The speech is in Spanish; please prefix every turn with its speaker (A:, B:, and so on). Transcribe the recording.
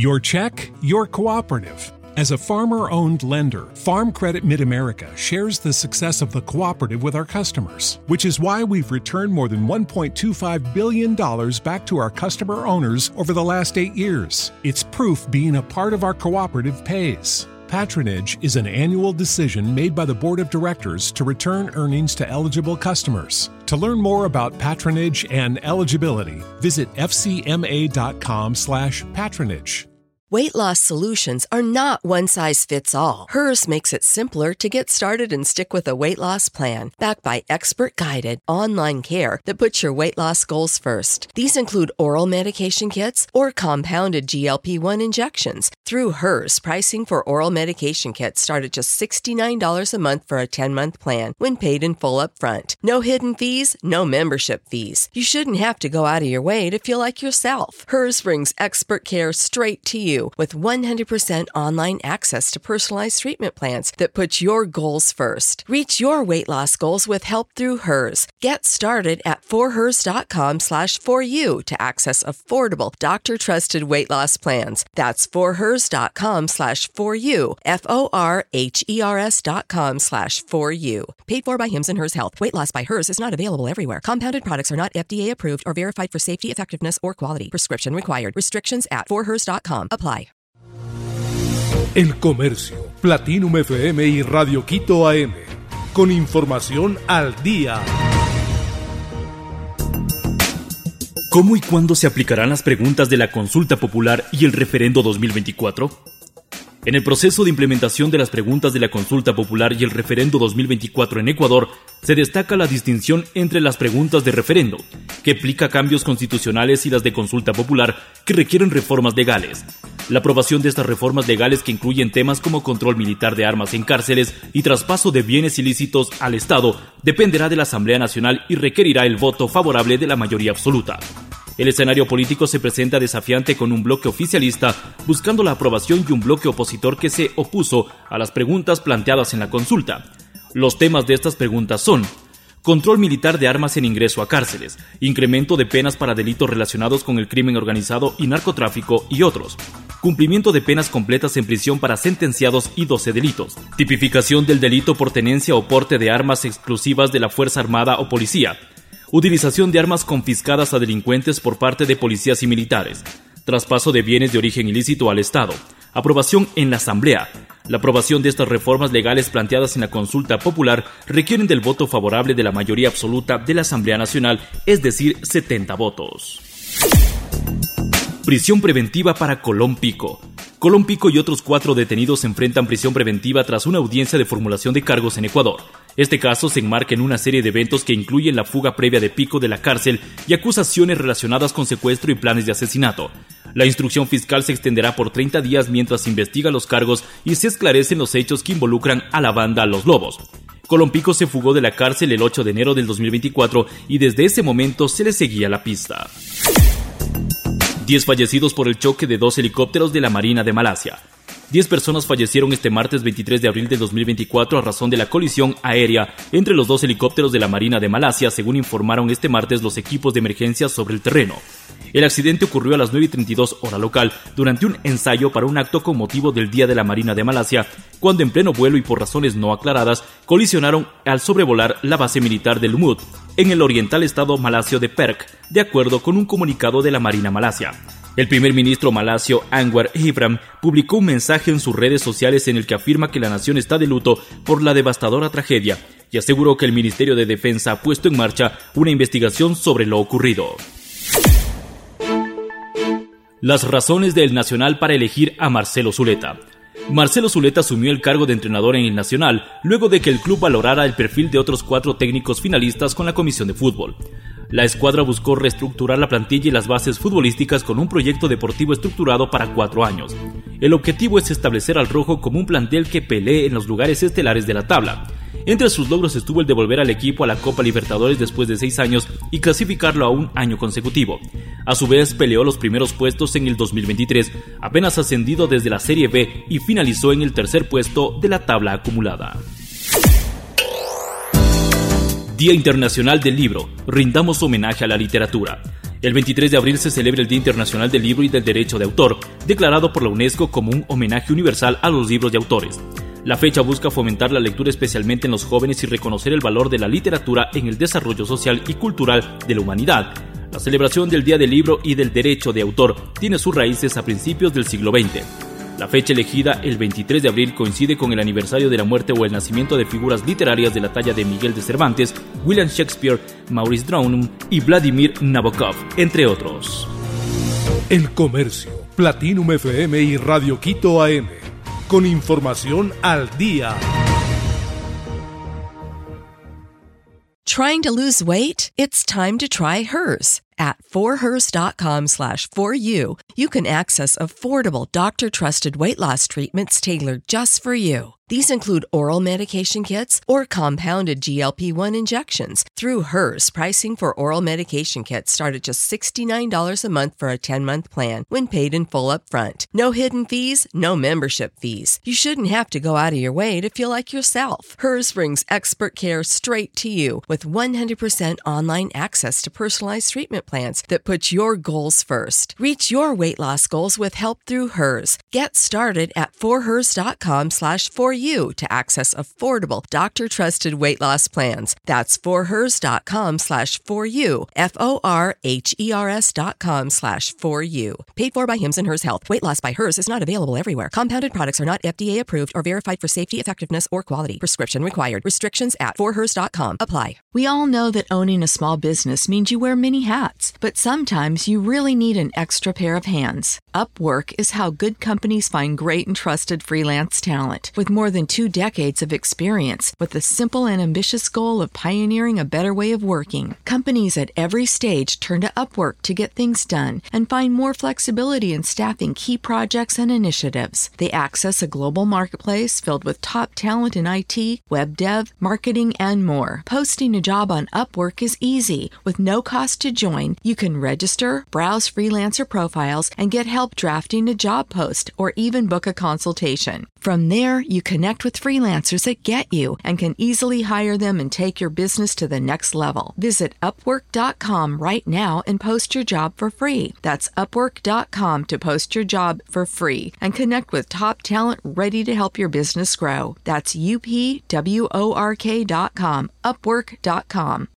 A: Your check, your cooperative. As a farmer-owned lender, Farm Credit Mid-America shares the success of the cooperative with our customers, which is why we've returned more than $1.25 billion back to our customer owners over the last 8 years. It's proof being a part of our cooperative pays. Patronage is an annual decision made by the Board of Directors to return earnings to eligible customers. To learn more about patronage and eligibility, visit fcma.com/patronage.
B: Weight loss solutions are not one-size-fits-all. Hers makes it simpler to get started and stick with a weight loss plan, backed by expert-guided online care that puts your weight loss goals first. These include oral medication kits or compounded GLP-1 injections. Through Hers, pricing for oral medication kits start at just $69 a month for a 10-month plan when paid in full up front. No hidden fees, no membership fees. You shouldn't have to go out of your way to feel like yourself. Hers brings expert care straight to you with 100% online access to personalized treatment plans that put your goals first. Reach your weight loss goals with help through Hers. Get started at forhers.com/4u to access affordable, doctor-trusted weight loss plans. That's forhers.com/4u, forhers.com/4u. Paid for by Hims and Hers Health. Weight loss by Hers is not available everywhere. Compounded products are not FDA approved or verified for safety, effectiveness, or quality. Prescription required. Restrictions at forhers.com. Apply.
C: El Comercio, Platinum FM y Radio Quito AM. Con información al día.
D: ¿Cómo y cuándo se aplicarán las preguntas de la consulta popular y el referendo 2024? En el proceso de implementación de las preguntas de la consulta popular y el referendo 2024 en Ecuador, se destaca la distinción entre las preguntas de referendo, que implica cambios constitucionales, y las de consulta popular, que requieren reformas legales. La aprobación de estas reformas legales, que incluyen temas como control militar de armas en cárceles y traspaso de bienes ilícitos al Estado, dependerá de la Asamblea Nacional y requerirá el voto favorable de la mayoría absoluta. El escenario político se presenta desafiante, con un bloque oficialista buscando la aprobación y un bloque opositor que se opuso a las preguntas planteadas en la consulta. Los temas de estas preguntas son: control militar de armas en ingreso a cárceles, incremento de penas para delitos relacionados con el crimen organizado y narcotráfico y otros, cumplimiento de penas completas en prisión para sentenciados y 12 delitos, tipificación del delito por tenencia o porte de armas exclusivas de la Fuerza Armada o Policía, utilización de armas confiscadas a delincuentes por parte de policías y militares, traspaso de bienes de origen ilícito al Estado, aprobación en la Asamblea. La aprobación de estas reformas legales planteadas en la consulta popular requieren del voto favorable de la mayoría absoluta de la Asamblea Nacional, es decir, 70 votos. Prisión preventiva para Colón Pico. Colón Pico y otros 4 detenidos se enfrentan prisión preventiva tras una audiencia de formulación de cargos en Ecuador. Este caso se enmarca en una serie de eventos que incluyen la fuga previa de Pico de la cárcel y acusaciones relacionadas con secuestro y planes de asesinato. La instrucción fiscal se extenderá por 30 días mientras se investiga los cargos y se esclarecen los hechos que involucran a la banda Los Lobos. Colón Pico se fugó de la cárcel el 8 de enero del 2024 y desde ese momento se le seguía la pista. 10 fallecidos por el choque de 2 helicópteros de la Marina de Malasia. 10 personas fallecieron este martes 23 de abril de 2024 a razón de la colisión aérea entre los 2 helicópteros de la Marina de Malasia, según informaron este martes los equipos de emergencia sobre el terreno. El accidente ocurrió a las 9:32 hora local, durante un ensayo para un acto con motivo del Día de la Marina de Malasia, cuando en pleno vuelo y por razones no aclaradas, colisionaron al sobrevolar la base militar de Lumut, en el oriental estado malasio de Perak, de acuerdo con un comunicado de la Marina Malasia. El primer ministro malasio Anwar Ibrahim publicó un mensaje en sus redes sociales en el que afirma que la nación está de luto por la devastadora tragedia y aseguró que el Ministerio de Defensa ha puesto en marcha una investigación sobre lo ocurrido. Las razones del Nacional para elegir a Marcelo Zuleta. Marcelo Zuleta asumió el cargo de entrenador en el Nacional luego de que el club valorara el perfil de otros 4 técnicos finalistas con la Comisión de Fútbol. La escuadra buscó reestructurar la plantilla y las bases futbolísticas con un proyecto deportivo estructurado para 4 años. El objetivo es establecer al rojo como un plantel que pelee en los lugares estelares de la tabla. Entre sus logros estuvo el de volver al equipo a la Copa Libertadores después de 6 años y clasificarlo a un año consecutivo. A su vez, peleó los primeros puestos en el 2023, apenas ascendido desde la Serie B, y finalizó en el 3er puesto de la tabla acumulada. Día Internacional del Libro. Rindamos homenaje a la literatura. El 23 de abril se celebra el Día Internacional del Libro y del Derecho de Autor, declarado por la UNESCO como un homenaje universal a los libros de autores. La fecha busca fomentar la lectura especialmente en los jóvenes y reconocer el valor de la literatura en el desarrollo social y cultural de la humanidad. La celebración del Día del Libro y del Derecho de Autor tiene sus raíces a principios del siglo XX. La fecha elegida, el 23 de abril, coincide con el aniversario de la muerte o el nacimiento de figuras literarias de la talla de Miguel de Cervantes, William Shakespeare, Maurice Drummond y Vladimir Nabokov, entre otros.
C: El Comercio, Platinum FM y Radio Quito AM. Con información al día.
B: Trying to lose weight? It's time to try Hers. At forhers.com/4u, you can access affordable, doctor-trusted weight loss treatments tailored just for you. These include oral medication kits or compounded GLP-1 injections. Through Hers, pricing for oral medication kits start at just $69 a month for a 10-month plan when paid in full upfront. No hidden fees, no membership fees. You shouldn't have to go out of your way to feel like yourself. Hers brings expert care straight to you with 100% online access to personalized treatment plans that put your goals first. Reach your weight loss goals with help through Hers. Get started at forhers.com/4u to access affordable, doctor-trusted weight loss plans. That's forhers.com/4u, forhers.com/4u. Paid for by Hims & Hers Health. Weight loss by Hers is not available everywhere. Compounded products are not FDA approved or verified for safety, effectiveness, or quality. Prescription required. Restrictions at forhers.com apply.
E: We all know that owning a small business means you wear many hats, but sometimes you really need an extra pair of hands. Upwork is how good companies find great and trusted freelance talent. With more than 2 decades of experience, with the simple and ambitious goal of pioneering a better way of working, companies at every stage turn to Upwork to get things done and find more flexibility in staffing key projects and initiatives. They access a global marketplace filled with top talent in IT, web dev, marketing, and more. Posting a job on Upwork is easy. With no cost to join, you can register, browse freelancer profiles, and get help drafting a job post or even book a consultation. From there, you connect with freelancers that get you and can easily hire them and take your business to the next level. Visit Upwork.com right now and post your job for free. That's Upwork.com to post your job for free and connect with top talent ready to help your business grow. That's UPWORK.com, Upwork.com.